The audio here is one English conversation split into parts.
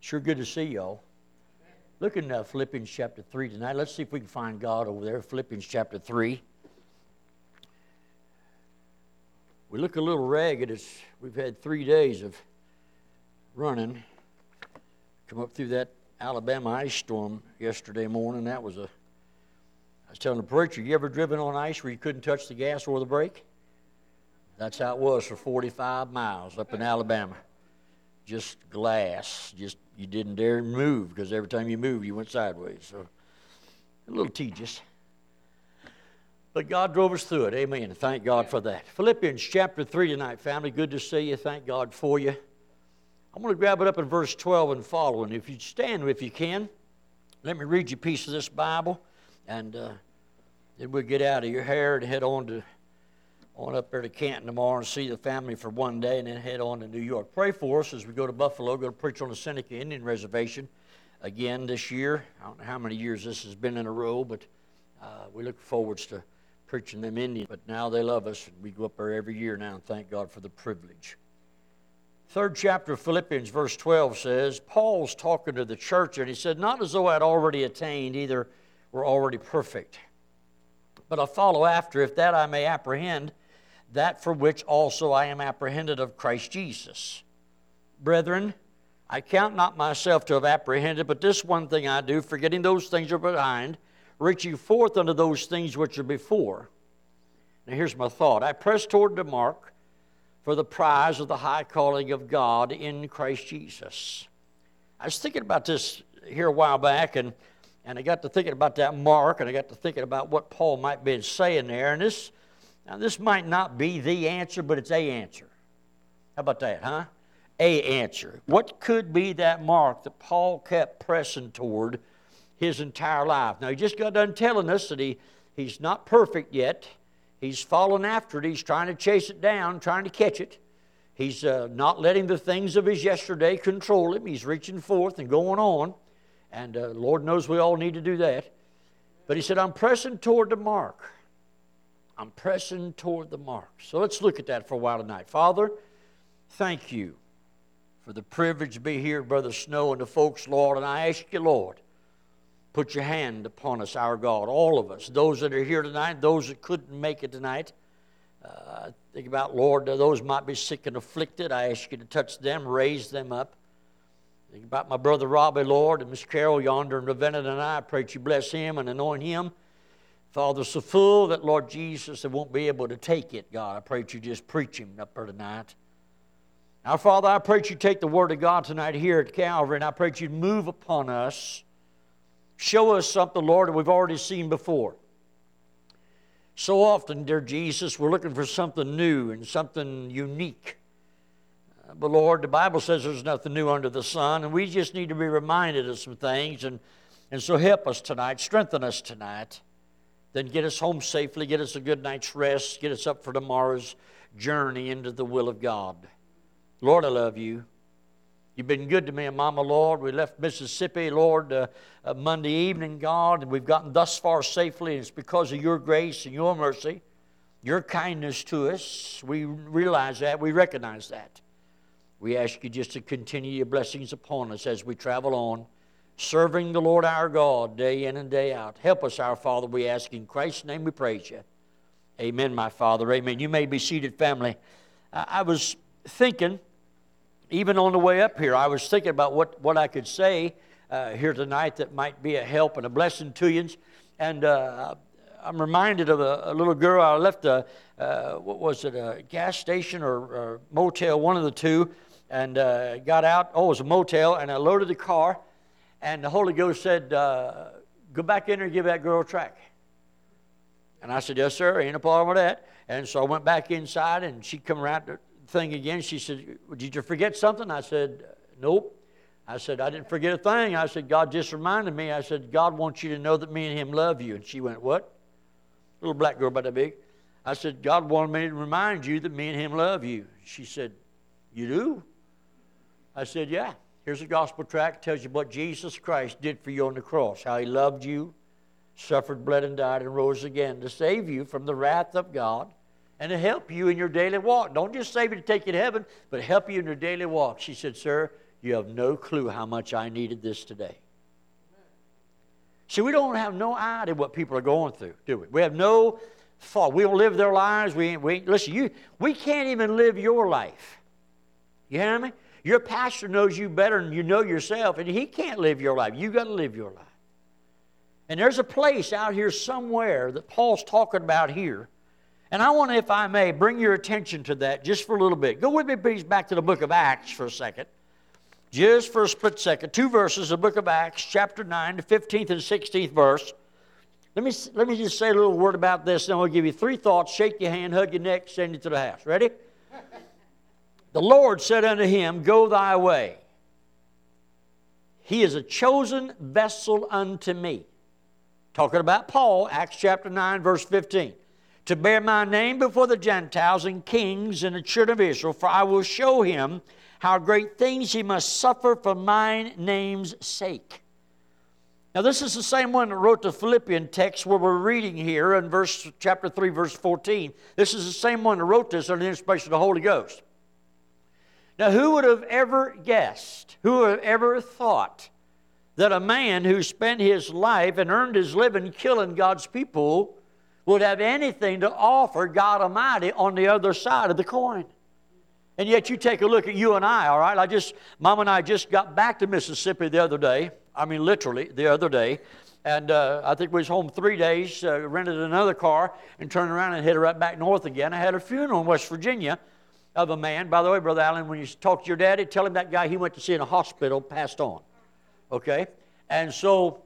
Sure good to see y'all. Look in Philippians chapter 3 tonight. Let's see if we can find God over there. Philippians chapter 3. We look a little ragged. We've had 3 days of running. Come up through that Alabama ice storm yesterday morning. I was telling the preacher, you ever driven on ice where you couldn't touch the gas or the brake? That's how it was for 45 miles up in Alabama. Just glass. You didn't dare move because every time you moved, you went sideways. So a little tedious. But God drove us through it. Amen. Thank God for that. Philippians chapter 3 tonight, family. Good to see you. Thank God for you. I'm going to grab it up in verse 12 and following. If you stand if you can, let me read you a piece of this Bible, and then we'll get out of your hair and head on up there to Canton tomorrow and see the family for one day, and then head on to New York. Pray for us as we go to Buffalo, go to preach on the Seneca Indian Reservation again this year. I don't know how many years this has been in a row, but we look forward to preaching them Indian. But now they love us, and we go up there every year now, and thank God for the privilege. 3rd chapter of Philippians, verse 12 says, Paul's talking to the church, and he said, not as though I had already attained, either were already perfect, but I follow after, if that I may apprehend that for which also I am apprehended of Christ Jesus. Brethren, I count not myself to have apprehended, but this one thing I do, forgetting those things are behind, reaching forth unto those things which are before. Now here's my thought. I press toward the mark for the prize of the high calling of God in Christ Jesus. I was thinking about this here a while back, and I got to thinking about that mark, and I got to thinking about what Paul might be saying there. And this might not be the answer, but it's a answer. How about that, huh? A answer. What could be that mark that Paul kept pressing toward his entire life? Now, he just got done telling us that he's not perfect yet. He's following after it. He's trying to chase it down, trying to catch it. He's not letting the things of his yesterday control him. He's reaching forth and going on. And Lord knows we all need to do that. But he said, I'm pressing toward the mark. I'm pressing toward the mark. So let's look at that for a while tonight. Father, thank you for the privilege to be here, Brother Snow and the folks, Lord. And I ask you, Lord, put your hand upon us, our God, all of us, those that are here tonight, those that couldn't make it tonight. Think about, Lord, those might be sick and afflicted. I ask you to touch them, raise them up. Think about my brother Robbie, Lord, and Miss Carol yonder in Ravenna tonight. I pray that you bless him and anoint him. Father, so full that, Lord Jesus, they won't be able to take it, God. I pray that you just preach him up there tonight. Now, Father, I pray that you take the Word of God tonight here at Calvary, and I pray that you move upon us. Show us something, Lord, that we've already seen before. So often, dear Jesus, we're looking for something new and something unique. But, Lord, the Bible says there's nothing new under the sun, and we just need to be reminded of some things. And so help us tonight, strengthen us tonight. Then get us home safely, get us a good night's rest, get us up for tomorrow's journey into the will of God. Lord, I love you. You've been good to me and Mama, Lord. We left Mississippi, Lord, Monday evening, God, and we've gotten thus far safely, and it's because of your grace and your mercy, your kindness to us. We realize that. We recognize that. We ask you just to continue your blessings upon us as we travel on, serving the Lord our God day in and day out. Help us, our Father, we ask. In Christ's name we praise you. Amen, my Father. Amen. You may be seated, family. I was thinking, even on the way up here, I was thinking about what I could say here tonight that might be a help and a blessing to you. And I'm reminded of a little girl. I left a gas station or motel, one of the two, and got out. Oh, it was a motel, and I loaded the car, and the Holy Ghost said, go back in there and give that girl a track. And I said, yes, sir, ain't no problem with that. And so I went back inside, and she come around the thing again. She said, did you forget something? I said, nope. I said, I didn't forget a thing. I said, God just reminded me. I said, God wants you to know that me and him love you. And she went, what? Little black girl about that big. I said, God wanted me to remind you that me and him love you. She said, you do? I said, yeah. Here's a gospel tract. Tells you what Jesus Christ did for you on the cross. How he loved you, suffered, bled, and died, and rose again to save you from the wrath of God and to help you in your daily walk. Don't just save you to take you to heaven, but help you in your daily walk. She said, sir, you have no clue how much I needed this today. See, we don't have no idea what people are going through, do we? We have no thought. We don't live their lives. Listen, we can't even live your life. You hear me? Your pastor knows you better than you know yourself, and he can't live your life. You've got to live your life. And there's a place out here somewhere that Paul's talking about here. And I want to, if I may, bring your attention to that just for a little bit. Go with me, please, back to the book of Acts for a second. Just for a split second. 2 verses, the book of Acts, chapter 9, the 15th and 16th verse. Let me just say a little word about this, and I'll give you 3 thoughts. Shake your hand, hug your neck, send you to the house. Ready? The Lord said unto him, Go thy way. He is a chosen vessel unto me. Talking about Paul, Acts chapter 9, verse 15. To bear my name before the Gentiles and kings and the children of Israel, for I will show him how great things he must suffer for my name's sake. Now this is the same one that wrote the Philippian text where we're reading here in chapter 3, verse 14. This is the same one that wrote this under the inspiration of the Holy Ghost. Now who would have ever guessed, who would have ever thought that a man who spent his life and earned his living killing God's people would have anything to offer God Almighty on the other side of the coin? And yet you take a look at you and I, all right? Mom and I just got back to Mississippi the other day. I mean, literally, the other day. And I think we was home 3 days, rented another car, and turned around and headed right back north again. I had a funeral in West Virginia of a man. By the way, Brother Allen, when you talk to your daddy, tell him that guy he went to see in a hospital passed on. Okay? And so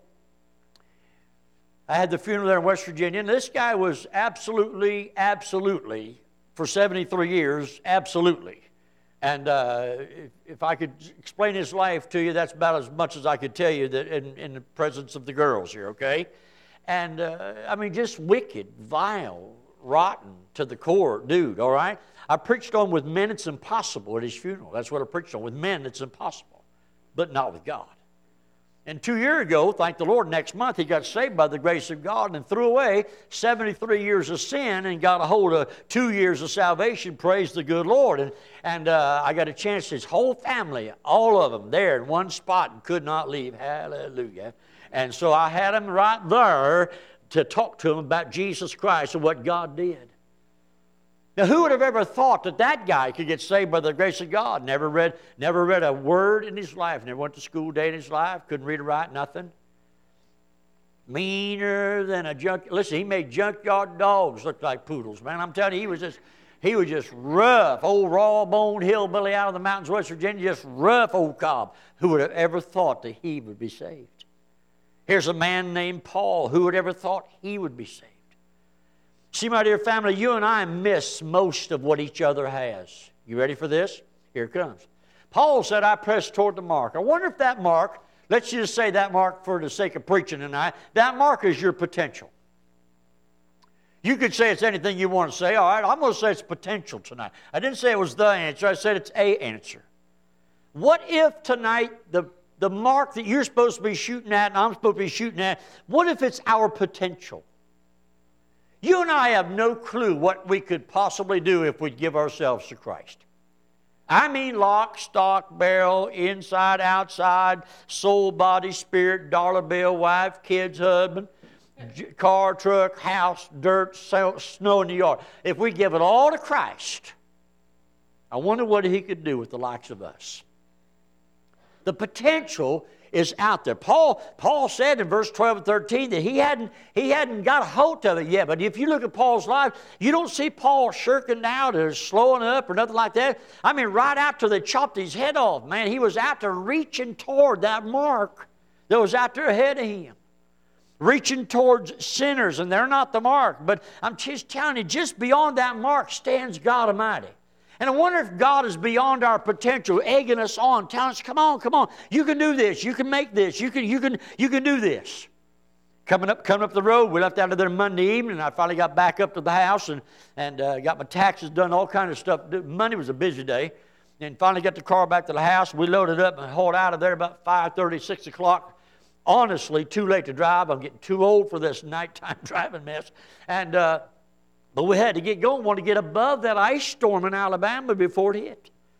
I had the funeral there in West Virginia, and this guy was absolutely, for 73 years, absolutely. And if I could explain his life to you, that's about as much as I could tell you that in the presence of the girls here, okay? And, I mean, just wicked, vile, rotten to the core dude, all right? I preached on with men it's impossible at his funeral. That's what I preached on. With men it's impossible, but not with God. And 2 years ago, thank the Lord, next month he got saved by the grace of God and threw away 73 years of sin and got a hold of 2 years of salvation. Praise the good Lord. And I got a chance, his whole family, all of them there in one spot and could not leave. Hallelujah. And so I had him right there to talk to him about Jesus Christ and what God did. Now, who would have ever thought that that guy could get saved by the grace of God? Never read a word in his life. Never went to school day in his life. Couldn't read or write, nothing. Meaner than a junk. Listen, he made junkyard dogs look like poodles, man. I'm telling you, he was just rough. Old raw-boned hillbilly out of the mountains of West Virginia, just rough old cob. Who would have ever thought that he would be saved? Here's a man named Paul. Who would ever thought he would be saved? See, my dear family, you and I miss most of what each other has. You ready for this? Here it comes. Paul said, I press toward the mark. I wonder if that mark, let's just say that mark for the sake of preaching tonight, that mark is your potential. You could say it's anything you want to say. All right, I'm going to say it's potential tonight. I didn't say it was the answer. I said it's a answer. What if tonight the mark that you're supposed to be shooting at and I'm supposed to be shooting at, what if it's our potential? You and I have no clue what we could possibly do if we'd give ourselves to Christ. I mean lock, stock, barrel, inside, outside, soul, body, spirit, dollar bill, wife, kids, husband, car, truck, house, dirt, snow in the yard. If we give it all to Christ, I wonder what He could do with the likes of us. The potential is out there. Paul said in verse 12 and 13 that he hadn't got a hold of it yet. But if you look at Paul's life, you don't see Paul shirking out or slowing up or nothing like that. I mean, right after they chopped his head off, man, he was out there reaching toward that mark that was out there ahead of him. Reaching towards sinners, and they're not the mark. But I'm just telling you, just beyond that mark stands God Almighty. And I wonder if God is beyond our potential, egging us on, telling us, come on, you can do this, you can make this, you can do this. Coming up the road, we left out of there Monday evening, I finally got back up to the house and got my taxes done, all kind of stuff. Monday was a busy day. And finally got the car back to the house. We loaded up and hauled out of there about 5:30, 6 o'clock. Honestly, too late to drive. I'm getting too old for this nighttime driving mess. And but we had to get going. Want to get above that ice storm in Alabama before it hit.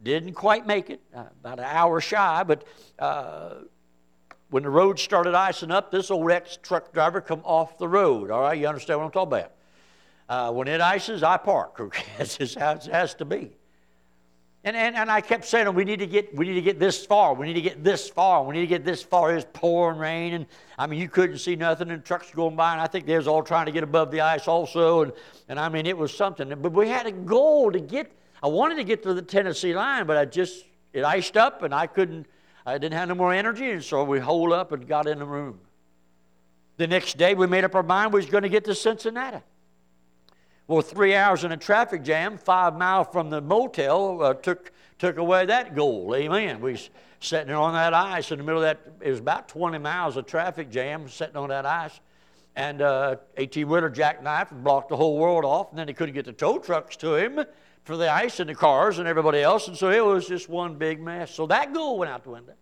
Didn't quite make it, about an hour shy, but when the road started icing up, this old ex-truck driver come off the road. All right, you understand what I'm talking about. When it ices, I park. Okay? That's just how it has to be. And I kept saying, we need to get this far. We need to get this far. We need to get this far. It was pouring rain, and I mean, you couldn't see nothing, and trucks going by, and I think they was all trying to get above the ice also, and I mean, it was something. But we had a goal to get. I wanted to get to the Tennessee line, but it iced up, and I didn't have no more energy, and so we holed up and got in the room. The next day, we made up our mind we was going to get to Cincinnati. Well, 3 hours in a traffic jam, 5 miles from the motel, took away that goal. Amen. We was sitting on that ice in the middle of that. It was about 20 miles of traffic jam sitting on that ice. And 18-wheeler jackknife and blocked the whole world off. And then they couldn't get the tow trucks to him for the ice and the cars and everybody else. And so it was just one big mess. So that goal went out the window.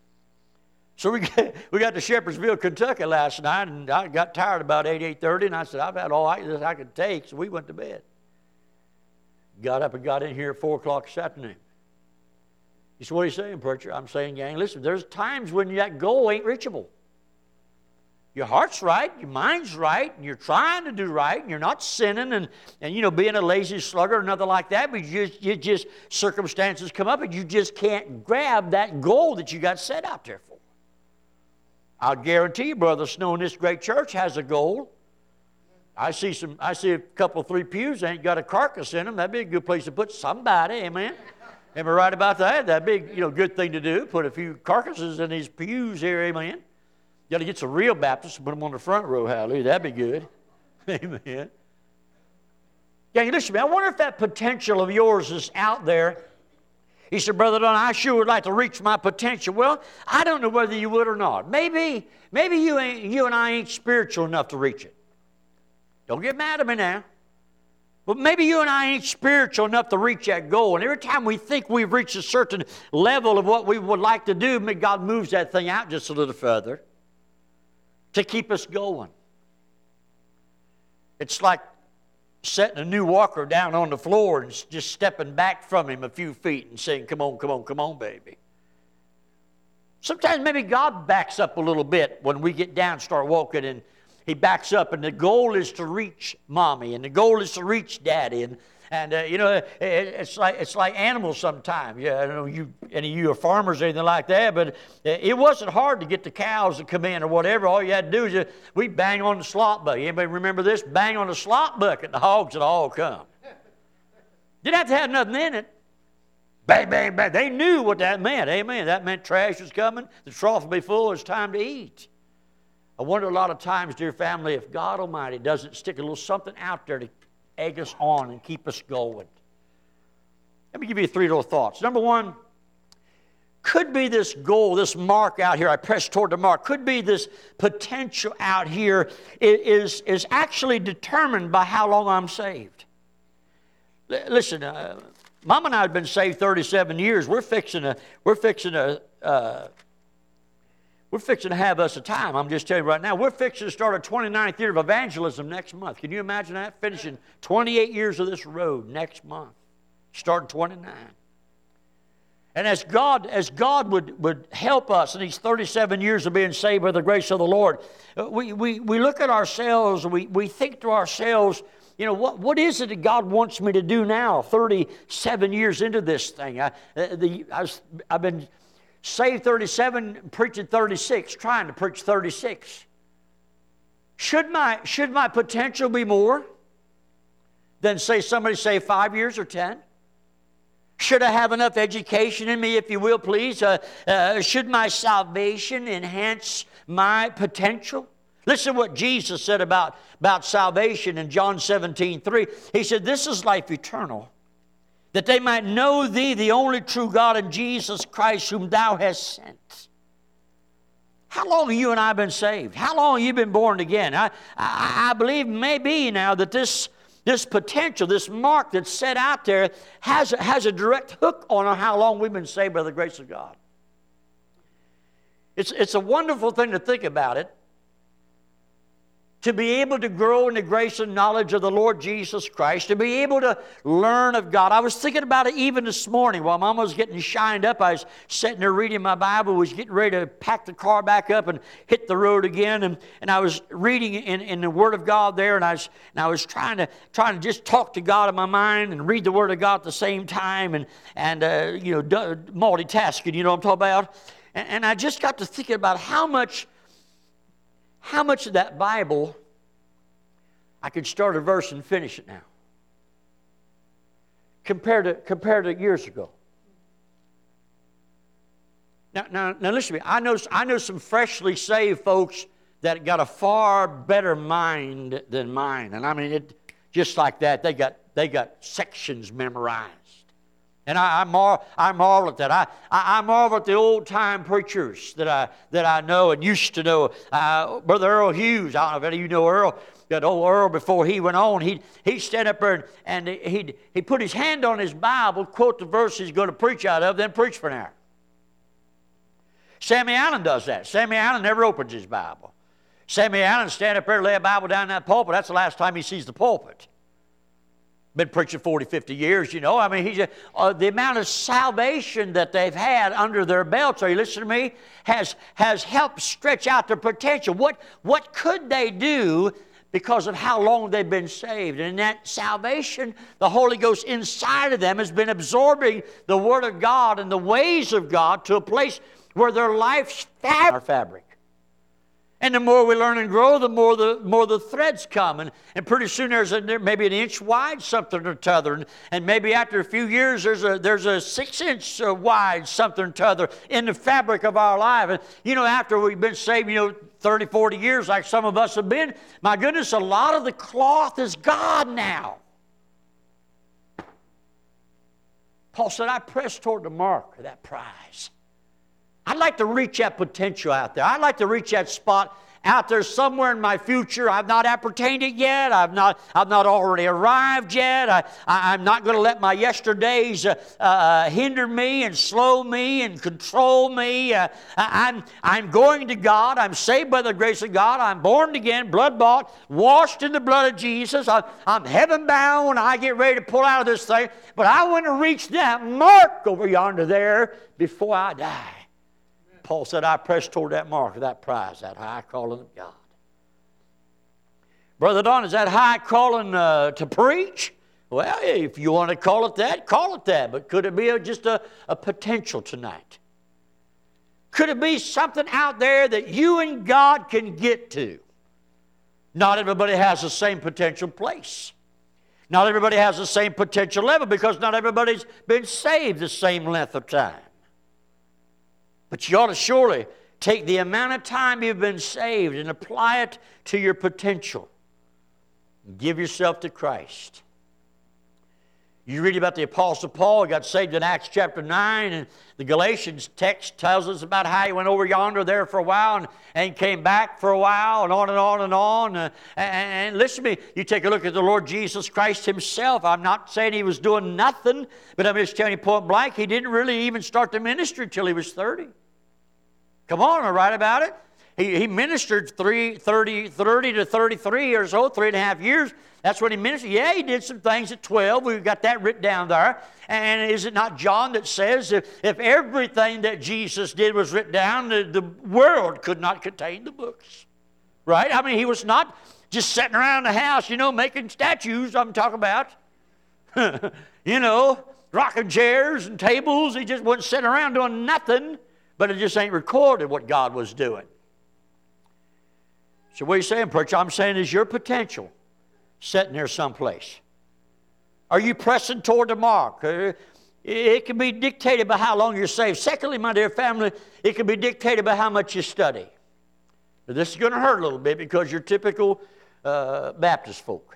So we got to Shepherdsville, Kentucky last night, and I got tired about 8:30, and I said, I've had all I could take, so we went to bed. Got up and got in here at 4 o'clock this afternoon. You said, what are you saying, preacher? I'm saying, gang, listen, there's times when that goal ain't reachable. Your heart's right, your mind's right, and you're trying to do right, and you're not sinning and being a lazy slugger or nothing like that, but you just circumstances come up, and you just can't grab that goal that you got set out there for. I'll guarantee you, Brother Snow in this great church has a goal. I see a couple, 3 pews ain't got a carcass in them. That'd be a good place to put somebody, amen? Am I right about that? That'd be a good thing to do. Put a few carcasses in these pews here, amen? You got to get some real Baptists and put them on the front row, hallelujah. That'd be good, amen. Yeah, listen to me. I wonder if that potential of yours is out there. He said, Brother Don, I sure would like to reach my potential. Well, I don't know whether you would or not. Maybe you and I ain't spiritual enough to reach it. Don't get mad at me now. But maybe you and I ain't spiritual enough to reach that goal. And every time we think we've reached a certain level of what we would like to do, God moves that thing out just a little further to keep us going. It's like setting a new walker down on the floor and just stepping back from him a few feet and saying, come on, come on, come on, baby. Sometimes maybe God backs up a little bit when we get down and start walking, and He backs up, and the goal is to reach mommy, and the goal is to reach daddy, and it's like animals sometimes. Yeah, I don't know any of you are farmers or anything like that, but it wasn't hard to get the cows to come in or whatever. All you had to do is we bang on the slop bucket. Anybody remember this? Bang on the slop bucket, the hogs would all come. Didn't have to have nothing in it. Bang, bang, bang. They knew what that meant. Amen. That meant trash was coming. The trough would be full. It's time to eat. I wonder a lot of times, dear family, if God Almighty doesn't stick a little something out there to egg us on and keep us going. Let me give you 3 little thoughts. Number 1, could be this goal, this mark out here, I press toward the mark, could be this potential out here is actually determined by how long I'm saved. Listen, Mom and I have been saved 37 years. We're fixing to have us a time. I'm just telling you right now, we're fixing to start a 29th year of evangelism next month. Can you imagine that? Finishing 28 years of this road next month. Starting 29. And as God would help us in these 37 years of being saved by the grace of the Lord, we look at ourselves, we think to ourselves, what is it that God wants me to do now, 37 years into this thing? I've been saved 37, preaching 36, trying to preach 36. Should my potential be more than, somebody say 5 years or 10? Should I have enough education in me, if you will, please? Should my salvation enhance my potential? Listen to what Jesus said about salvation in John 17:3. He said, this is life eternal, that they might know Thee, the only true God, and Jesus Christ, whom Thou hast sent. How long have you and I been saved? How long have you been born again? I believe maybe now that this potential, this mark that's set out there has a direct hook on how long we've been saved by the grace of God. It's a wonderful thing to think about it. to be able to grow in the grace and knowledge of the Lord Jesus Christ, to be able to learn of God. I was thinking about it even this morning while Mama was getting shined up. I was sitting there reading my Bible, was getting ready to pack the car back up and hit the road again, and I was reading in the Word of God there, and I was trying to just talk to God in my mind and read the Word of God at the same time, and multitasking, you know what I'm talking about? And I just got to thinking about how much of that Bible I could start a verse and finish it now, compared to years ago. Now listen to me. I know some freshly saved folks that got a far better mind than mine, and I mean it just like that. They got sections memorized. And I marvel at that. I marvel at the old-time preachers that I know and used to know. Brother Earl Hughes, I don't know if any of you know Earl. That old Earl, before he went on, he'd stand up there and he'd put his hand on his Bible, quote the verse he's going to preach out of, then preach for an hour. Sammy Allen does that. Sammy Allen never opens his Bible. Sammy Allen stand up there, lay a Bible down in that pulpit. That's the last time he sees the pulpit. Been preaching 40, 50 years, you know. I mean, the amount of salvation that they've had under their belts, are you listening to me, has helped stretch out their potential. What could they do because of how long they've been saved? And that salvation, the Holy Ghost inside of them has been absorbing the Word of God and the ways of God to a place where their life's fabric. And the more we learn and grow, the more the threads come. And pretty soon there's maybe an inch wide something or t'other. And maybe after a few years there's a 6-inch wide something or t'other in the fabric of our life. And, you know, after we've been saved, 30, 40 years like some of us have been, my goodness, a lot of the cloth is gone now. Paul said, I press toward the mark of that prize. I'd like to reach that potential out there. I'd like to reach that spot out there somewhere in my future. I've not appertained it yet. I've not already arrived yet. I'm not going to let my yesterdays hinder me and slow me and control me. I'm going to God. I'm saved by the grace of God. I'm born again, blood-bought, washed in the blood of Jesus. I'm heaven-bound when I get ready to pull out of this thing. But I want to reach that mark over yonder there before I die. Paul said, I press toward that mark, that prize, that high calling of God. Brother Don, is that high calling to preach? Well, if you want to call it that, call it that. But could it be just a potential tonight? Could it be something out there that you and God can get to? Not everybody has the same potential place. Not everybody has the same potential level because not everybody's been saved the same length of time. But you ought to surely take the amount of time you've been saved and apply it to your potential. Give yourself to Christ. You read about the Apostle Paul. He got saved in Acts chapter 9, and the Galatians text tells us about how he went over yonder there for a while and came back for a while and on and on and on. And listen to me, you take a look at the Lord Jesus Christ himself. I'm not saying he was doing nothing, but I'm just telling you point blank, he didn't really even start the ministry until he was 30. Come on, am I right about it? He ministered 30 to 33 years old, 3.5 years. That's when he ministered. Yeah, he did some things at 12. We've got that written down there. And is it not John that says if everything that Jesus did was written down, the world could not contain the books? Right? I mean, he was not just sitting around the house, making statues I'm talking about. Rocking chairs and tables. He just wasn't sitting around doing nothing. But it just ain't recorded what God was doing. So what are you saying, preacher? I'm saying is your potential sitting there someplace. Are you pressing toward the mark? It can be dictated by how long you're saved. Secondly, my dear family, it can be dictated by how much you study. Now, this is going to hurt a little bit because you're typical Baptist folk.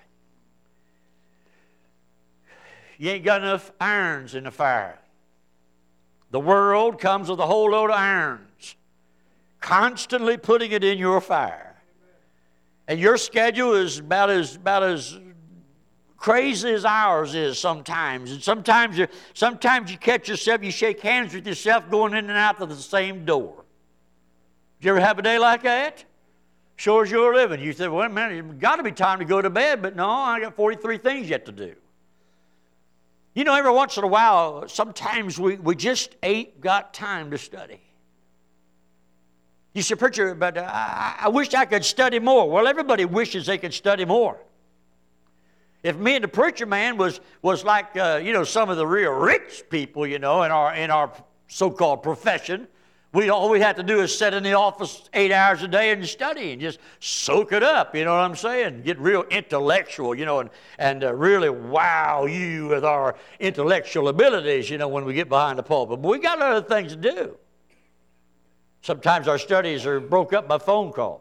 You ain't got enough irons in the fire. The world comes with a whole load of irons, constantly putting it in your fire. And your schedule is about as crazy as ours is sometimes. And sometimes you catch yourself, you shake hands with yourself going in and out of the same door. Did you ever have a day like that? Sure as you're living. You said, well, man, it's got to be time to go to bed, but no, I got 43 things yet to do. You know, every once in a while, sometimes we just ain't got time to study. You say, preacher, but I wish I could study more. Well, everybody wishes they could study more. If me and the preacher man was like, some of the real rich people, in our so-called profession, all we have to do is sit in the office 8 hours a day and study and just soak it up, you know what I'm saying? Get real intellectual, and really wow you with our intellectual abilities, when we get behind the pulpit. But we got other things to do. Sometimes our studies are broke up by phone calls.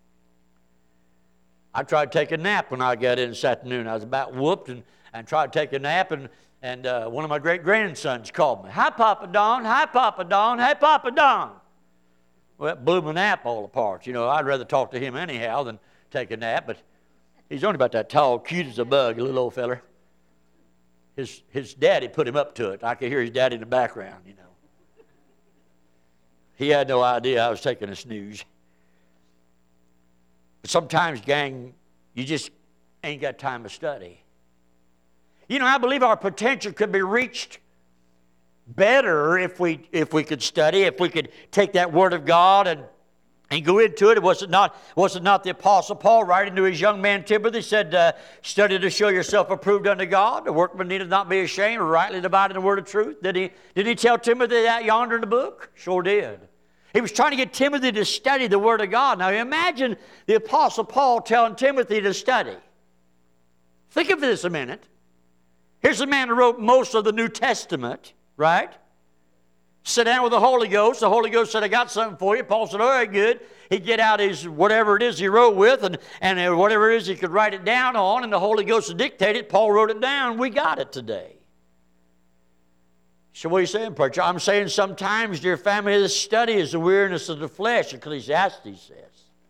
I tried to take a nap when I got in this afternoon. I was about whooped and tried to take a nap, and one of my great-grandsons called me. Hi, Papa Don. Hi, Papa Don. Hey, Papa Don. Well, that blew my nap all apart. I'd rather talk to him anyhow than take a nap, but he's only about that tall, cute as a bug, a little old feller. His daddy put him up to it. I could hear his daddy in the background, He had no idea I was taking a snooze. But sometimes, gang, you just ain't got time to study. I believe our potential could be reached better if we could study, if we could take that Word of God and go into it. Was it not the Apostle Paul writing to his young man Timothy said, study to show yourself approved unto God, the workman needeth not be ashamed, rightly dividing the word of truth? Didn't he tell Timothy that yonder in the book? Sure did. He was trying to get Timothy to study the Word of God. Now imagine the Apostle Paul telling Timothy to study. Think of this a minute. Here's a man who wrote most of the New Testament, right? Sit down with the Holy Ghost. The Holy Ghost said, I got something for you. Paul said, all right, good. He'd get out his whatever it is he wrote with and whatever it is he could write it down on, and the Holy Ghost would dictate it. Paul wrote it down. We got it today. So what are you saying, preacher? I'm saying sometimes, dear family, this study is the weariness of the flesh, Ecclesiastes says.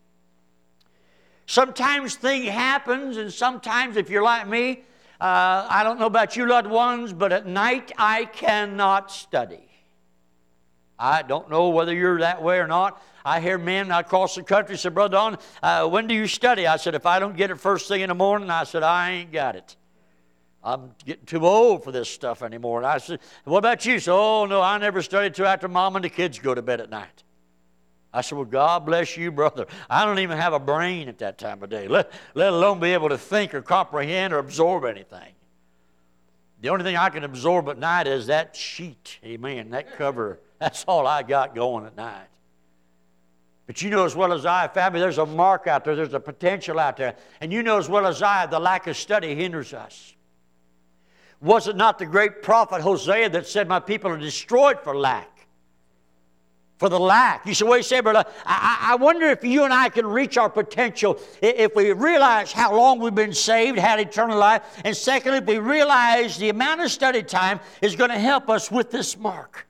Sometimes things happen, and sometimes, if you're like me, I don't know about you loved ones, but at night I cannot study. I don't know whether you're that way or not. I hear men across the country say, Brother Don, when do you study? I said, if I don't get it first thing in the morning, I said, I ain't got it. I'm getting too old for this stuff anymore. And I said, what about you? So, oh, no, I never studied till after Mom and the kids go to bed at night. I said, well, God bless you, brother. I don't even have a brain at that time of day, let alone be able to think or comprehend or absorb anything. The only thing I can absorb at night is that sheet, amen, that cover. That's all I got going at night. But you know as well as I, family, there's a mark out there. There's a potential out there. And you know as well as I, the lack of study hinders us. Was it not the great prophet Hosea that said, my people are destroyed for lack? For the lack. You say, what do you say, brother? I wonder if you and I can reach our potential if we realize how long we've been saved, had eternal life. And secondly, if we realize the amount of study time is going to help us with this mark.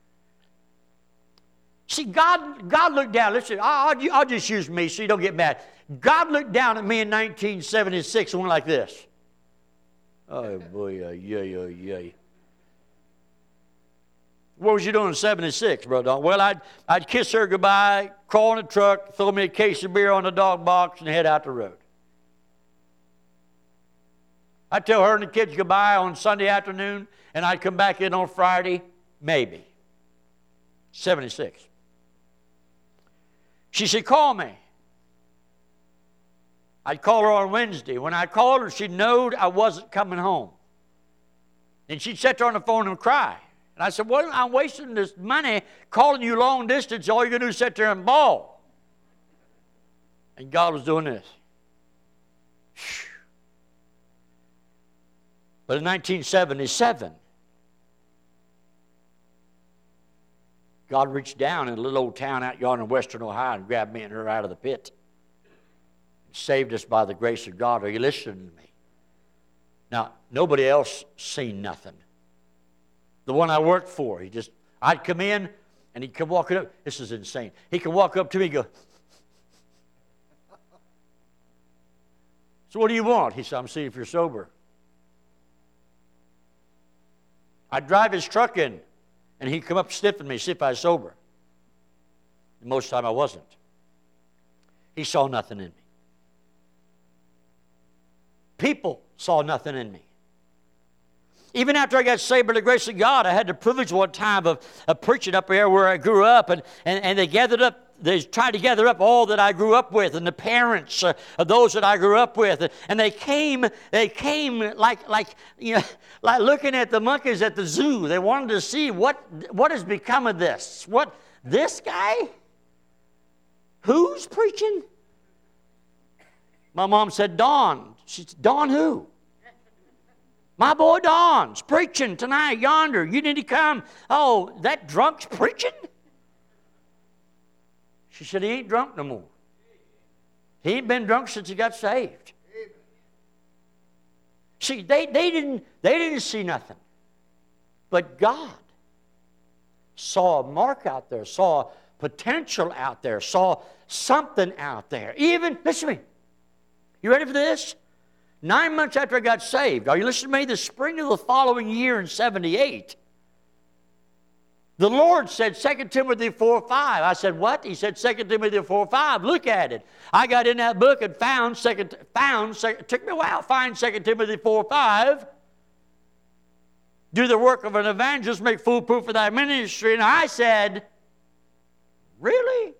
See, God looked down. Listen, I'll just use me so you don't get mad. God looked down at me in 1976 and went like this. Oh, boy, yay. What was you doing in 76, Brother Don? Well, I'd kiss her goodbye, crawl in the truck, throw me a case of beer on the dog box, and head out the road. I'd tell her and the kids goodbye on Sunday afternoon, and I'd come back in on Friday, maybe. 76. She said, call me. I'd call her on Wednesday. When I called her, she knowed I wasn't coming home. And she'd sit there on the phone and cry. And I said, well, I'm wasting this money calling you long distance. All you're going to do is sit there and bawl. And God was doing this. But in 1977, God reached down in a little old town out yonder in western Ohio and grabbed me and her out of the pit. Saved us by the grace of God. Are you listening to me? Now, nobody else seen nothing. The one I worked for, I'd come in and he'd come walking up. This is insane. He could walk up to me and go, so what do you want? He said, I'm seeing if you're sober. I'd drive his truck in and he'd come up sniffing me, see if I was sober. And most of the time I wasn't. He saw nothing in me. People saw nothing in me. Even after I got saved by the grace of God, I had the privilege one time of preaching up there where I grew up, and they tried to gather up all that I grew up with and the parents of those that I grew up with. And they came like looking at the monkeys at the zoo. They wanted to see what has become of this. This guy? Who's preaching? My mom said, Don. She said, Don who? My boy Don's preaching tonight yonder. You need to come. Oh, that drunk's preaching? She said, he ain't drunk no more. He ain't been drunk since he got saved. See, they didn't see nothing. But God saw a mark out there, saw potential out there, saw something out there. Even, listen to me. You ready for this? 9 months after I got saved, are you listening to me? The spring of the following year in 78, the Lord said 2 Timothy 4:5. I said, what? He said 2 Timothy 4:5. Look at it. I got in that book and found, it took me a while to find 2 Timothy 4:5. Do the work of an evangelist, make foolproof of thy ministry. And I said, really?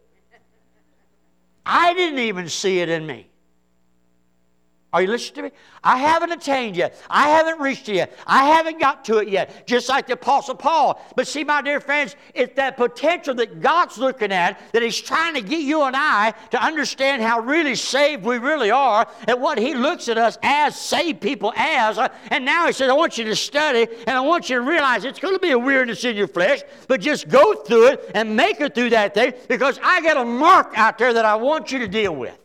I didn't even see it in me. Are you listening to me? I haven't attained yet. I haven't reached it yet. I haven't got to it yet, just like the Apostle Paul. But see, my dear friends, it's that potential that God's looking at, that He's trying to get you and I to understand how really saved we really are, and what He looks at us as saved people as. And now He says, I want you to study, and I want you to realize it's going to be a weirdness in your flesh, but just go through it and make it through that thing, because I got a mark out there that I want you to deal with.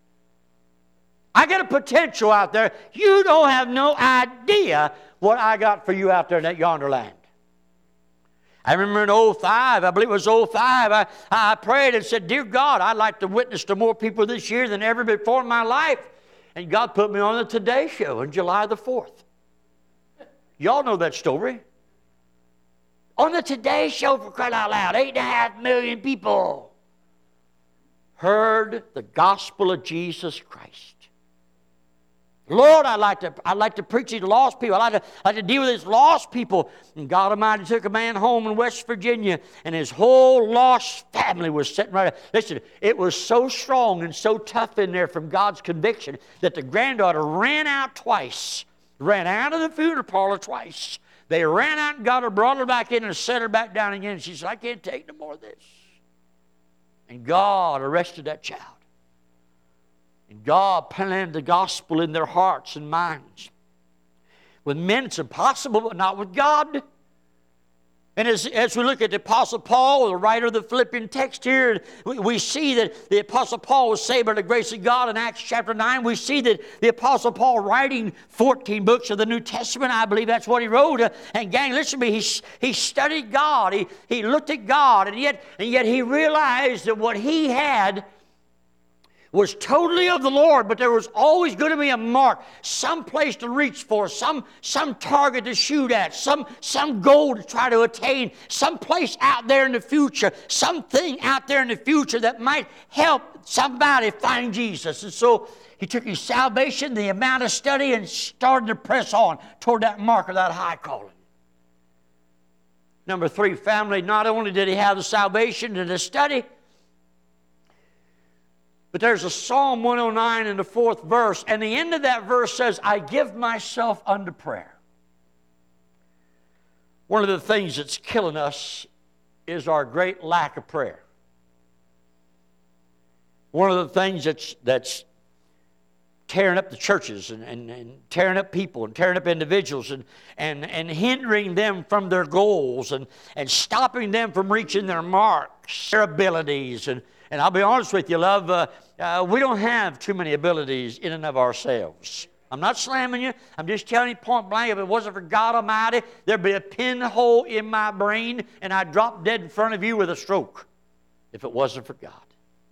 I got a potential out there. You don't have no idea what I got for you out there in that yonder land. I remember in 05, I believe it was 05, I prayed and said, Dear God, I'd like to witness to more people this year than ever before in my life. And God put me on the Today Show on July the 4th. Y'all know that story. On the Today Show, for crying out loud, 8.5 million people heard the gospel of Jesus Christ. Lord, I'd like to preach to the lost people. I'd like to deal with these lost people. And God Almighty took a man home in West Virginia, and his whole lost family was sitting right there. Listen, it was so strong and so tough in there from God's conviction that the granddaughter ran out twice. Ran out of the funeral parlor twice. They ran out and got her, brought her back in, and set her back down again. She said, I can't take no more of this. And God arrested that child. And God planted the gospel in their hearts and minds. With men, it's impossible, but not with God. And as we look at the Apostle Paul, the writer of the Philippian text here, we see that the Apostle Paul was saved by the grace of God in Acts chapter 9. We see that the Apostle Paul writing 14 books of the New Testament, I believe that's what he wrote. And gang, listen to me, he studied God. He looked at God, and yet he realized that what he had was totally of the Lord, but there was always going to be a mark, some place to reach for, some target to shoot at, some goal to try to attain, some place out there in the future, something out there in the future that might help somebody find Jesus. And so he took his salvation, the amount of study, and started to press on toward that mark of that high calling. Number 3, family. Not only did he have the salvation and the study, but there's a Psalm 109 in the 4th verse, and the end of that verse says, I give myself unto prayer. One of the things that's killing us is our great lack of prayer. One of the things that's tearing up the churches and tearing up people and tearing up individuals and hindering them from their goals and stopping them from reaching their marks, their abilities. And I'll be honest with you, love, we don't have too many abilities in and of ourselves. I'm not slamming you. I'm just telling you point blank, if it wasn't for God Almighty, there'd be a pinhole in my brain and I'd drop dead in front of you with a stroke if it wasn't for God.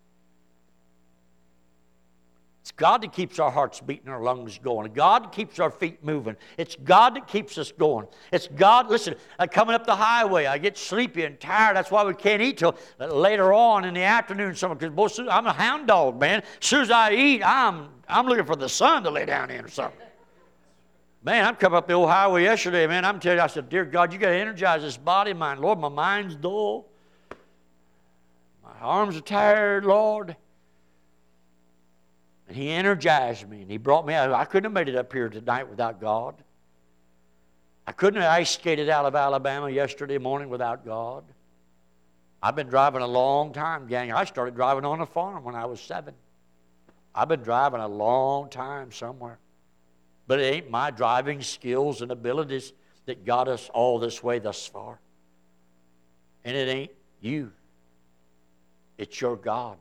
It's God that keeps our hearts beating, our lungs going. God that keeps our feet moving. It's God that keeps us going. It's God. Listen, coming up the highway, I get sleepy and tired. That's why we can't eat till later on in the afternoon. Because I'm a hound dog, man. As soon as I eat, I'm looking for the sun to lay down in or something. Man, I'm coming up the old highway yesterday, man. I'm telling you, I said, dear God, you got to energize this body of mine. Lord, my mind's dull. My arms are tired, Lord. And He energized me, and He brought me out. I couldn't have made it up here tonight without God. I couldn't have ice skated out of Alabama yesterday morning without God. I've been driving a long time, gang. I started driving on a farm when I was 7. I've been driving a long time somewhere. But it ain't my driving skills and abilities that got us all this way thus far. And it ain't you. It's your God.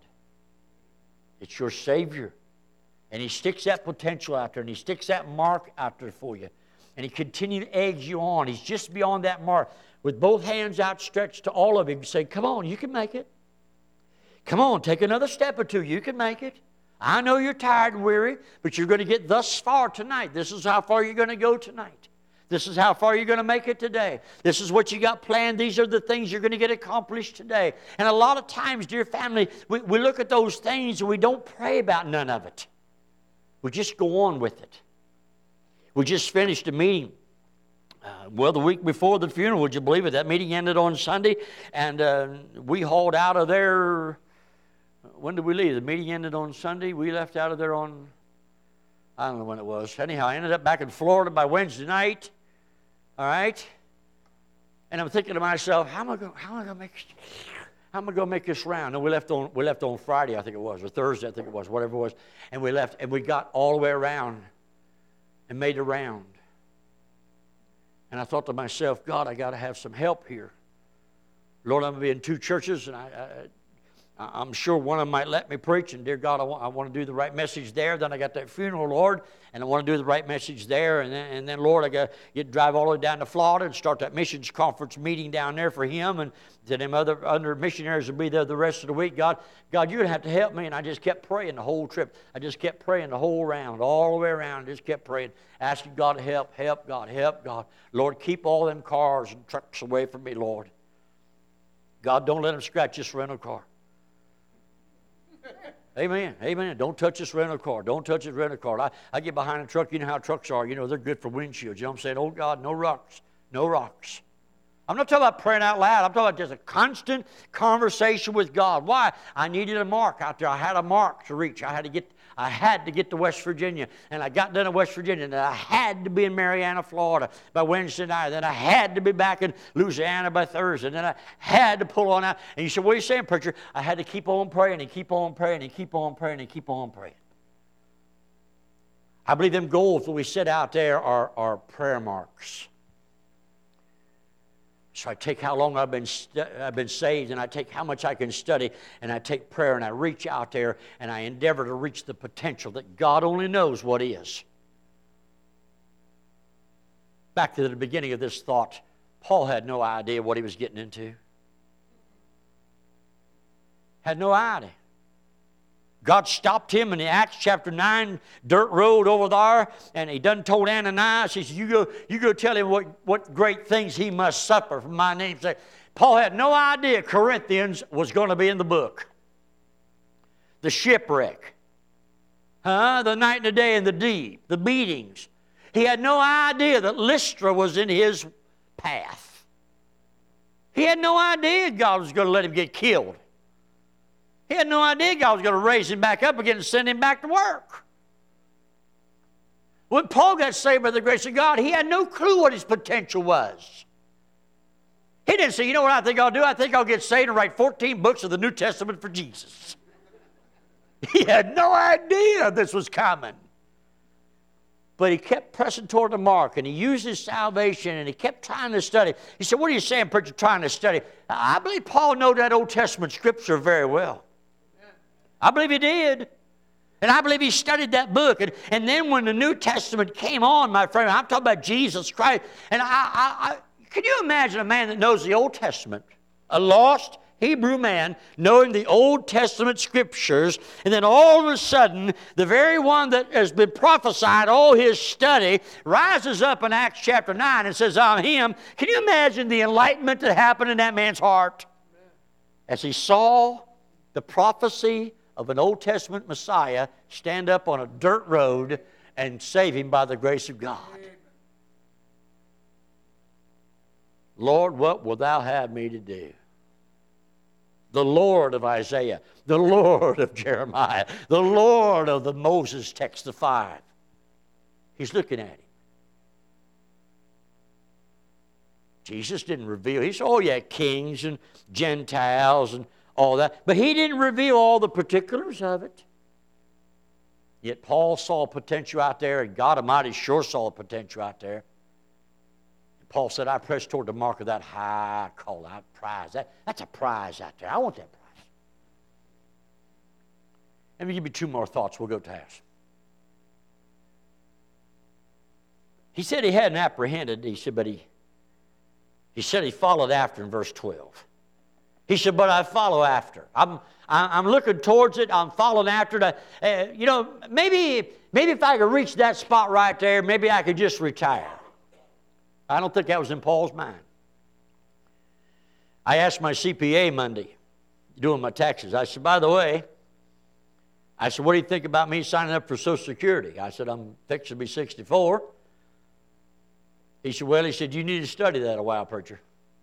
It's your Savior. And He sticks that potential out there, and He sticks that mark out there for you. And He continues to egg you on. He's just beyond that mark. With both hands outstretched to all of you, say, come on, you can make it. Come on, take another step or two. You can make it. I know you're tired and weary, but you're going to get thus far tonight. This is how far you're going to go tonight. This is how far you're going to make it today. This is what you got planned. These are the things you're going to get accomplished today. And a lot of times, dear family, we look at those things and we don't pray about none of it. We just go on with it. We just finished a meeting. The week before the funeral, would you believe it? That meeting ended on Sunday, and we hauled out of there. When did we leave? The meeting ended on Sunday. We left out of there on, I don't know when it was. Anyhow, I ended up back in Florida by Wednesday night. All right? And I'm thinking to myself, how am I going to make this round? And we left on Friday, I think it was, or Thursday, I think it was, whatever it was. And we left, and we got all the way around and made a round. And I thought to myself, God, I got to have some help here. Lord, I'm going to be in 2 churches, and I'm sure one of them might let me preach. And dear God, I want to do the right message there. Then I got that funeral, Lord, and I want to do the right message there. And then Lord, I got to drive all the way down to Florida and start that missions conference meeting down there for him. And then them other missionaries will be there the rest of the week. God, you're going to have to help me. And I just kept praying the whole trip. I just kept praying the whole round, all the way around. Just kept praying, asking God to help God, help God. Lord, keep all them cars and trucks away from me, Lord. God, don't let them scratch this rental car. Amen. Amen. Don't touch this rental car. Don't touch this rental car. I get behind a truck. You know how trucks are. You know, they're good for windshields. You know what I'm saying? Oh, God, no rocks. No rocks. I'm not talking about praying out loud. I'm talking about just a constant conversation with God. Why? I needed a mark out there. I had a mark to reach. I had to get to West Virginia. And I got done in West Virginia. And I had to be in Marianna, Florida by Wednesday night. Then I had to be back in Louisiana by Thursday. And then I had to pull on out. And you said, what are you saying, preacher? I had to keep on praying and keep on praying and keep on praying and keep on praying. I believe them goals that we set out there are prayer marks. So I take how long I've been saved, and I take how much I can study, and I take prayer, and I reach out there, and I endeavor to reach the potential that God only knows what is. Back to the beginning of this thought, Paul had no idea what he was getting into. Had no idea. God stopped him in the Acts chapter 9 dirt road over there, and he done told Ananias, he said, you go tell him what great things he must suffer for my name's sake. Paul had no idea Corinthians was going to be in the book. The shipwreck, the night and the day in the deep, the beatings. He had no idea that Lystra was in his path. He had no idea God was going to let him get killed. He had no idea God was going to raise him back up again and send him back to work. When Paul got saved by the grace of God, he had no clue what his potential was. He didn't say, you know what I think I'll do? I think I'll get saved and write 14 books of the New Testament for Jesus. He had no idea this was coming. But he kept pressing toward the mark, and he used his salvation, and he kept trying to study. He said, what are you saying, preacher, trying to study? I believe Paul knew that Old Testament Scripture very well. I believe he did. And I believe he studied that book. And then when the New Testament came on, my friend, I'm talking about Jesus Christ. And can you imagine a man that knows the Old Testament, a lost Hebrew man knowing the Old Testament Scriptures, and then all of a sudden, the very one that has been prophesied all his study rises up in Acts chapter 9 and says, I'm him. Can you imagine the enlightenment that happened in that man's heart as he saw the prophecy of an Old Testament Messiah stand up on a dirt road and save him by the grace of God? Lord, what wilt thou have me to do? The Lord of Isaiah, the Lord of Jeremiah, the Lord of the Moses text of 5. He's looking at him. Jesus didn't reveal. He said, oh yeah, kings and Gentiles and all that. But he didn't reveal all the particulars of it. Yet Paul saw potential out there, and God Almighty sure saw potential out there. And Paul said, I press toward the mark of that high call, that prize. That's a prize out there. I want that prize. Let me give you two more thoughts. We'll go to house. He said he hadn't apprehended. He said, but he said he followed after in verse 12. He said, but I follow after. I'm looking towards it. I'm following after it. Maybe if I could reach that spot right there, maybe I could just retire. I don't think that was in Paul's mind. I asked my CPA Monday, doing my taxes. I said, by the way, what do you think about me signing up for Social Security? I said, I'm fixing to be 64. He said, you need to study that a while, preacher.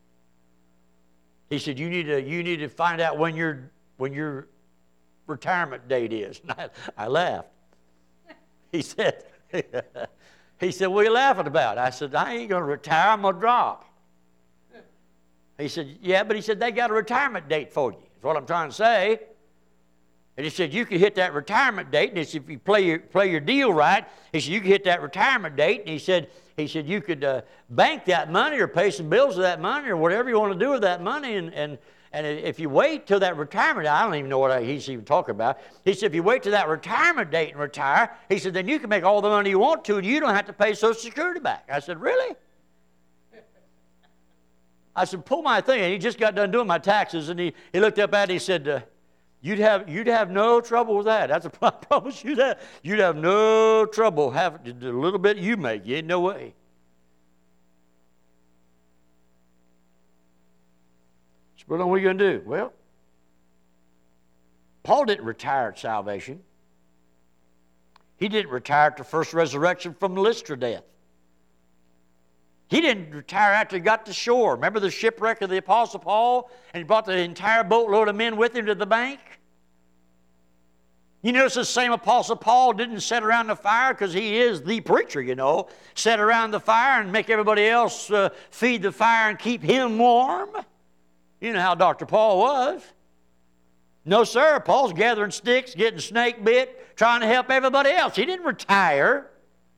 He said, you need to find out when your retirement date is. And I laughed. He said, what are you laughing about? I said, I ain't going to retire. I'm going to drop. He said, yeah, but he said, they got a retirement date for you. That's what I'm trying to say. And he said, you could hit that retirement date, and he said, if you play your deal right, he said, you could hit that retirement date, and he said you could bank that money or pay some bills with that money or whatever you want to do with that money, and if you wait till that retirement, I don't even know what he's even talking about. He said, if you wait till that retirement date and retire, he said, then you can make all the money you want to, and you don't have to pay Social Security back. I said, really? I said, pull my thing. And he just got done doing my taxes, and he looked up at it, and he said, You'd have no trouble with that. That's a I promise you that. You'd have no trouble having the little bit you make. You ain't no way. So what are we going to do? Well, Paul didn't retire at salvation. He didn't retire at the first resurrection from Lystra death. He didn't retire after he got to shore. Remember the shipwreck of the Apostle Paul? And he brought the entire boatload of men with him to the bank? You notice the same Apostle Paul didn't sit around the fire because he is the preacher, sit around the fire and make everybody else feed the fire and keep him warm. You know how Dr. Paul was. No, sir. Paul's gathering sticks, getting snake bit, trying to help everybody else. He didn't retire.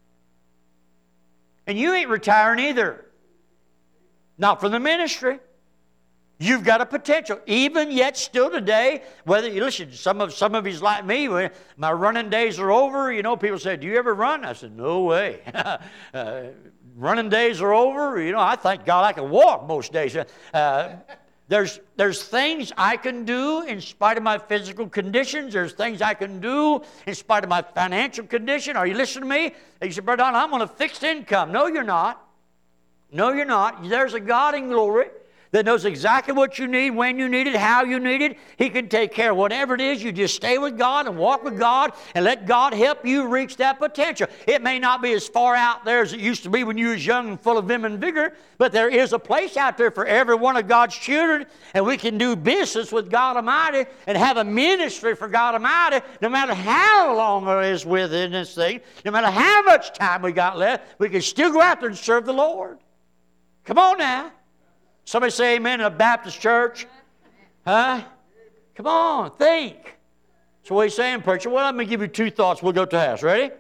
And you ain't retiring either. Not from the ministry. You've got a potential. Even yet still today, whether you listen, some of you's like me, when my running days are over, people say, do you ever run? I said, no way. Running days are over. I thank God I can walk most days. There's things I can do in spite of my physical conditions. There's things I can do in spite of my financial condition. Are you listening to me? You say, Brother Don, I'm on a fixed income. No, you're not. No, you're not. There's a God in glory that knows exactly what you need, when you need it, how you need it. He can take care of whatever it is. You just stay with God and walk with God and let God help you reach that potential. It may not be as far out there as it used to be when you was young and full of vim and vigor, but there is a place out there for every one of God's children, and we can do business with God Almighty and have a ministry for God Almighty no matter how long there is within this thing, no matter how much time we got left, we can still go out there and serve the Lord. Come on now. Somebody say amen in a Baptist church. Huh? Come on, think. So what are you saying, preacher? Well, let me give you two thoughts. We'll go to house. Ready?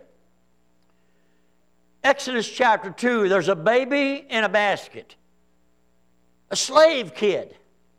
Exodus chapter 2, there's a baby in a basket. A slave kid.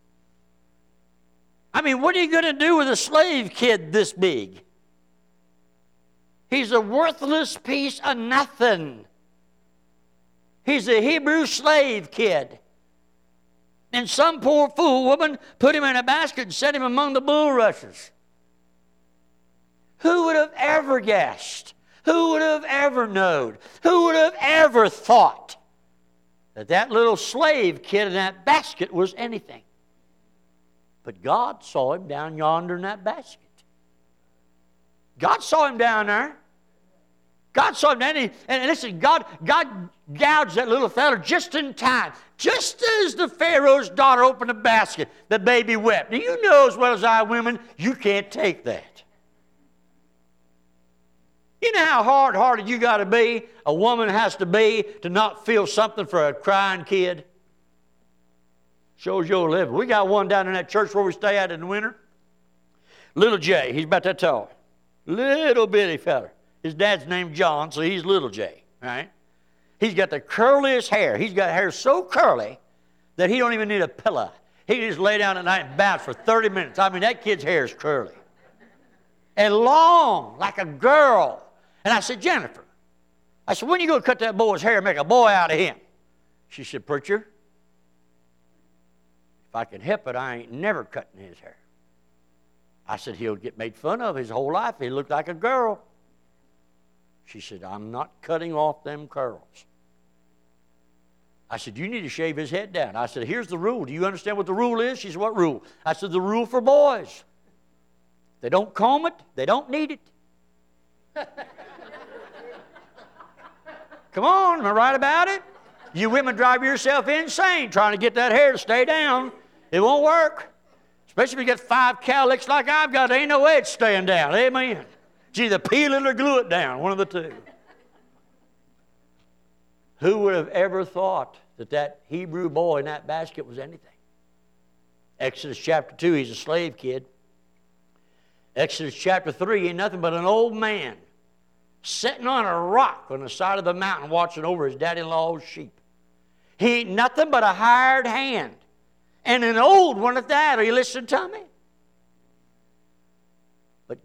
I mean, what are you going to do with a slave kid this big? He's a worthless piece of nothing. He's a Hebrew slave kid. And some poor fool woman put him in a basket and set him among the bulrushes. Who would have ever guessed? Who would have ever known? Who would have ever thought that little slave kid in that basket was anything? But God saw him down yonder in that basket. God saw him down there. God saw him, and listen, God gouged that little fella just in time. Just as the Pharaoh's daughter opened the basket, the baby wept. Now, you know as well as I, women, you can't take that. You know how hard-hearted you got to be, a woman has to be, to not feel something for a crying kid? Shows your living. We got one down in that church where we stay at in the winter. Little Jay, he's about that tall. Little bitty fella. His dad's named John, so he's Little Jay, right? He's got the curliest hair. He's got hair so curly that he don't even need a pillow. He can just lay down at night and bounce for 30 minutes. I mean, that kid's hair is curly. And long, like a girl. And I said, Jennifer, I said, when are you going to cut that boy's hair and make a boy out of him? She said, preacher, if I can help it, I ain't never cutting his hair. I said, he'll get made fun of his whole life. He looked like a girl. She said, I'm not cutting off them curls. I said, you need to shave his head down. I said, here's the rule. Do you understand what the rule is? She said, what rule? I said, the rule for boys. They don't comb it. They don't need it. Come on, am I right about it? You women drive yourself insane trying to get that hair to stay down. It won't work. Especially if you get 5 cowlicks like I've got. There ain't no way it's staying down. Amen. It's either peel it or glue it down, one of the two. Who would have ever thought that that Hebrew boy in that basket was anything? Exodus chapter 2, he's a slave kid. Exodus chapter 3, he ain't nothing but an old man sitting on a rock on the side of the mountain watching over his daddy-in-law's sheep. He ain't nothing but a hired hand. And an old one at that. Are you listening to me? But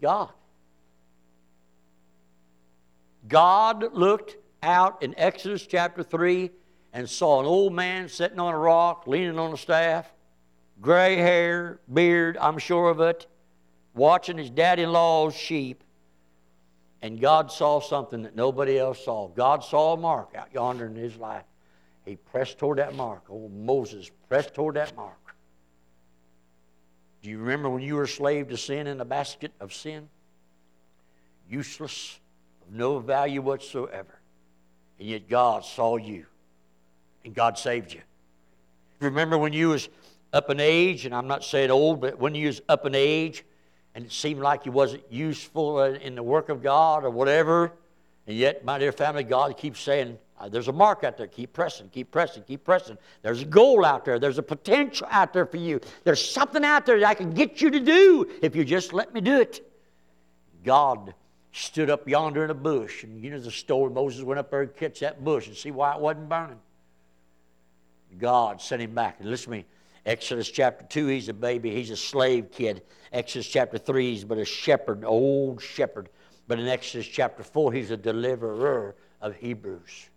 God looked out in Exodus chapter 3 and saw an old man sitting on a rock, leaning on a staff, gray hair, beard, I'm sure of it, watching his daddy-in-law's sheep. And God saw something that nobody else saw. God saw a mark out yonder in his life. He pressed toward that mark. Old Moses pressed toward that mark. Do you remember when you were a slave to sin in the basket of sin? Useless, of no value whatsoever. And yet God saw you. And God saved you. Remember when you was up in age, and I'm not saying old, but when you was up in age, and it seemed like you wasn't useful in the work of God or whatever, and yet, my dear family, God keeps saying, there's a mark out there. Keep pressing, keep pressing, keep pressing. There's a goal out there. There's a potential out there for you. There's something out there that I can get you to do if you just let me do it. God stood up yonder in a bush, and you know the story. Moses went up there and catch that bush and see why it wasn't burning. God sent him back. And listen to me. Exodus chapter 2, he's a baby. He's a slave kid. Exodus chapter 3, he's but a shepherd, an old shepherd. But in Exodus chapter 4, he's a deliverer of Hebrews.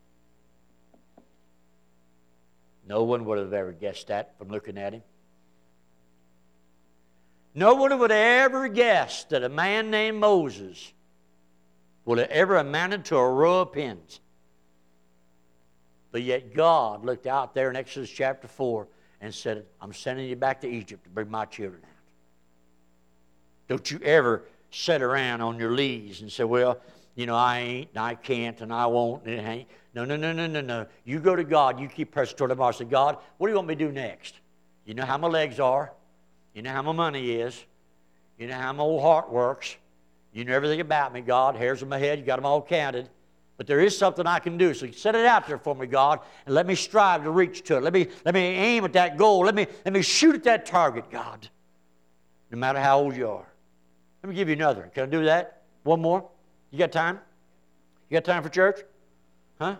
No one would have ever guessed that from looking at him. No one would have ever guessed that a man named Moses would have ever amounted to a row of pins. But yet God looked out there in Exodus chapter 4 and said, I'm sending you back to Egypt to bring my children out. Don't you ever sit around on your lees and say, well, you know, I ain't, and I can't, and I won't, and it ain't. No. You go to God. You keep pressing toward the mark. Say, God, what do you want me to do next? You know how my legs are. You know how my money is. You know how my old heart works. You know everything about me, God. Hairs on my head, you got them all counted. But there is something I can do. So set it out there for me, God, and let me strive to reach to it. Let me aim at that goal. Let me shoot at that target, God, no matter how old you are. Let me give you another. Can I do that? One more? You got time? You got time for church? Huh?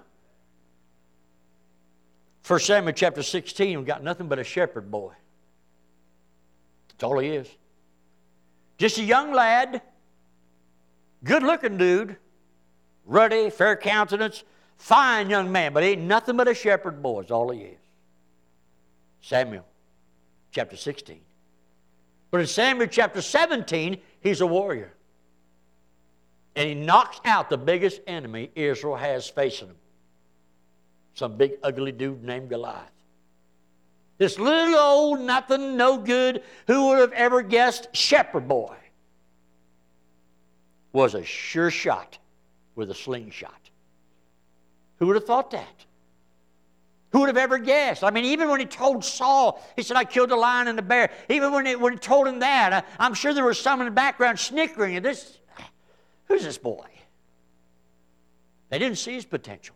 1 Samuel chapter 16, we got nothing but a shepherd boy. That's all he is. Just a young lad, good-looking dude, ruddy, fair countenance, fine young man, but he ain't nothing but a shepherd boy is all he is. Samuel chapter 16. But in Samuel chapter 17, he's a warrior. And he knocks out the biggest enemy Israel has facing him. Some big ugly dude named Goliath. This little old nothing, no good, who would have ever guessed shepherd boy was a sure shot with a slingshot. Who would have thought that? Who would have ever guessed? I mean, even when he told Saul, he said, I killed the lion and the bear. Even when he told him that, I'm sure there was some in the background snickering at this. Who's this boy? They didn't see his potential.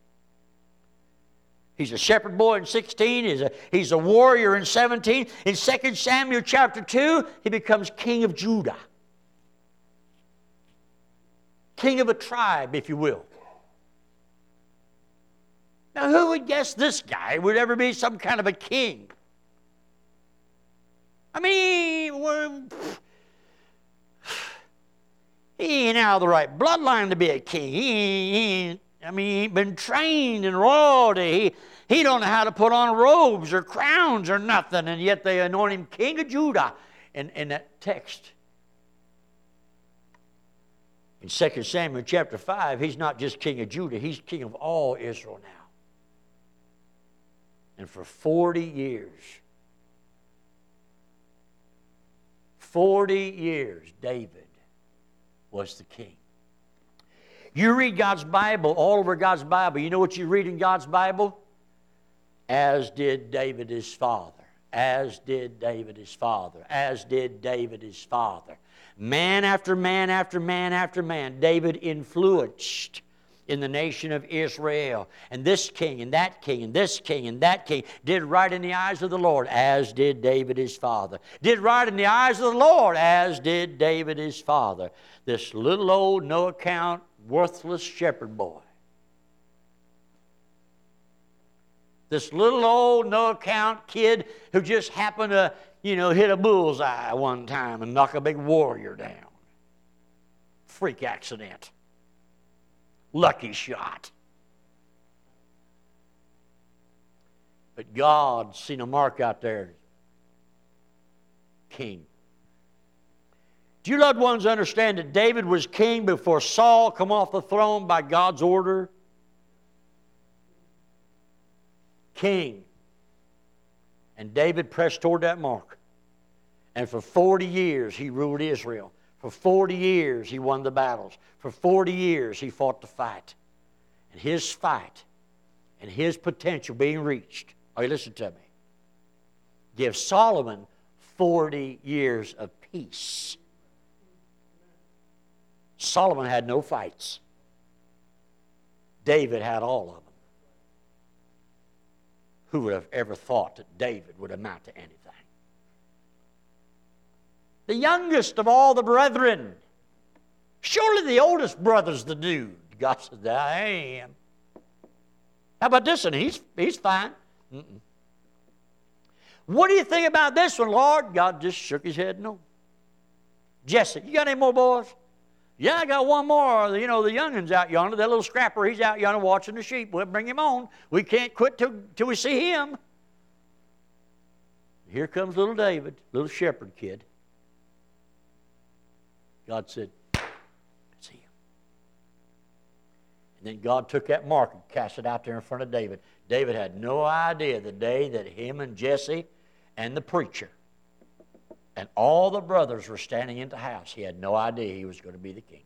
He's a shepherd boy in 16. He's a warrior in 17. In 2 Samuel chapter 2, he becomes king of Judah. King of a tribe, if you will. Now, who would guess this guy would ever be some kind of a king? I mean, he ain't out of the right bloodline to be a king. He ain't been trained in royalty. He don't know how to put on robes or crowns or nothing, and yet they anoint him king of Judah in that text. In 2 Samuel chapter 5, he's not just king of Judah, he's king of all Israel now. And for 40 years, David was the king. You read God's Bible, all over God's Bible. You know what you read in God's Bible? As did David his father. As did David his father. As did David his father. Man after man after man after man, David influenced in the nation of Israel. And this king and that king and this king and that king did right in the eyes of the Lord, as did David his father. Did right in the eyes of the Lord, as did David his father. This little old, no-account, worthless shepherd boy. This little old, no-account kid who just happened to, hit a bullseye one time and knock a big warrior down. Freak accident. Lucky shot. But God seen a mark out there. King. Do you loved ones understand that David was king before Saul come off the throne by God's order? King. And David pressed toward that mark. And for 40 years he ruled Israel. For 40 years he won the battles. For 40 years he fought the fight. And his fight and his potential being reached, listen to me, give Solomon 40 years of peace. Solomon had no fights. David had all of them. Who would have ever thought that David would amount to anything? The youngest of all the brethren. Surely the oldest brother's the dude. God said, I am. How about this one? He's fine. Mm-mm. What do you think about this one, Lord? God just shook his head no. Jesse, you got any more boys? Yeah, I got one more. The youngin's out yonder. That little scrapper, he's out yonder watching the sheep. We'll bring him on. We can't quit till we see him. Here comes little David, little shepherd kid. God said, that's him. And then God took that mark and cast it out there in front of David. David had no idea the day that him and Jesse and the preacher and all the brothers were standing in the house. He had no idea he was going to be the king.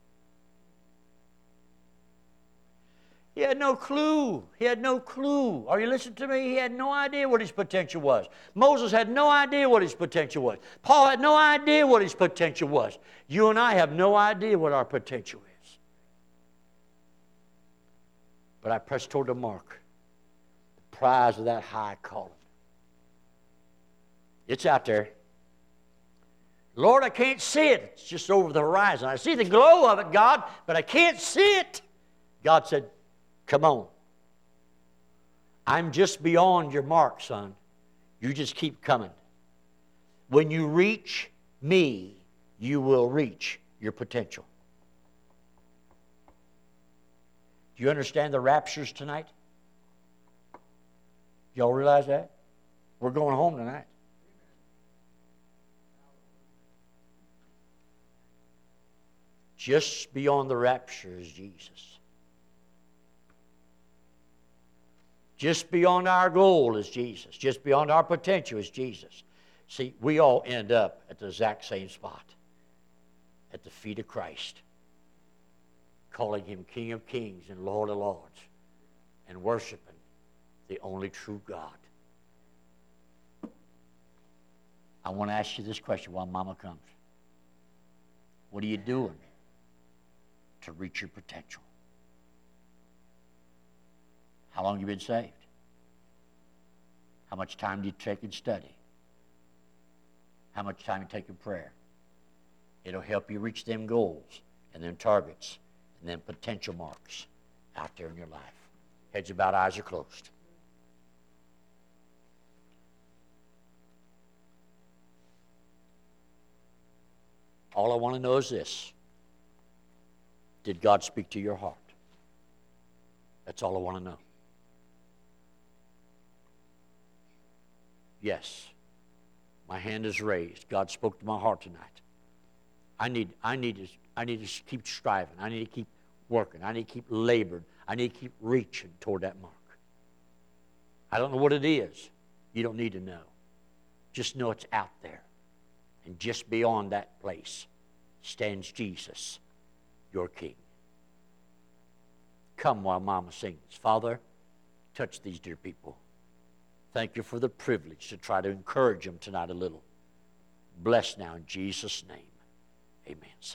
He had no clue. He had no clue. Are you listening to me? He had no idea what his potential was. Moses had no idea what his potential was. Paul had no idea what his potential was. You and I have no idea what our potential is. But I pressed toward the mark, the prize of that high calling. It's out there. Lord, I can't see it. It's just over the horizon. I see the glow of it, God, but I can't see it. God said, come on. I'm just beyond your mark, son. You just keep coming. When you reach me, you will reach your potential. Do you understand the raptures tonight? Y'all realize that? We're going home tonight. Just beyond the rapture is Jesus. Just beyond our goal is Jesus. Just beyond our potential is Jesus. See, we all end up at the exact same spot. At the feet of Christ. calling him King of Kings and Lord of Lords, and worshiping the only true God. I want to ask you this question while Mama comes. What are you doing to reach your potential? How long have you been saved? How much time do you take in study? How much time you take in prayer? It'll help you reach them goals and them targets and them potential marks out there in your life. Heads are bowed, eyes are closed. All I want to know is this. Did God speak to your heart? That's all I want to know. Yes. My hand is raised. God spoke to my heart tonight. I need to keep striving. I need to keep working. I need to keep laboring. I need to keep reaching toward that mark. I don't know what it is. You don't need to know. Just know it's out there. And just beyond that place stands Jesus, your King. Come while Mama sings. Father, touch these dear people. Thank you for the privilege to try to encourage them tonight a little. Bless now in Jesus' name. Amen.